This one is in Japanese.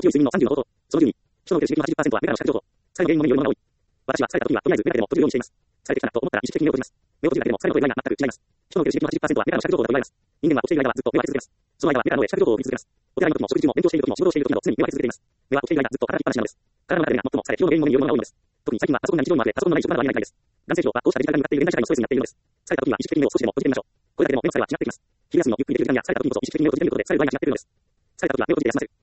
強い睡眠の30のこと。その10に、人の受ける刺激の80%は目からの視覚情報。疲れの原因も目によるものが多い。私は疲れた時にはとりあえず目だけでも閉じるようにしています。疲れてきたなと思ったら意識的に目を閉じます。目を閉じるだけでも疲れの度合いが全く違います。人の受ける刺激の80%は目からの視覚情報だと言われます。人間は起きている間はずっと目を開け続けます。その間は目からの上視覚情報を見続けます。お手洗いの時も食事中も勉強している時も仕事をしている時など常に目を開け続けています。目は起きている間ずっと働きっぱなしなのです。体の中で目が最も疲れ、疲労の原因も目によるものが多いのです。特に最近はパソコンが日常に回ってパソコンのない職場などは見えないです。男性上はこうしたデジタルに向かっている現代社会のストレスになっているのです。疲れた時は意識的に目を少しでも閉じてみましょう。これだけでも目の疲れは違ってきます。昼休みのゆっくりできる時間や疲れた時こそ意識的に目を閉じてみることで疲れる度合いが違っているのです。疲れた時は目を閉じて休ませる。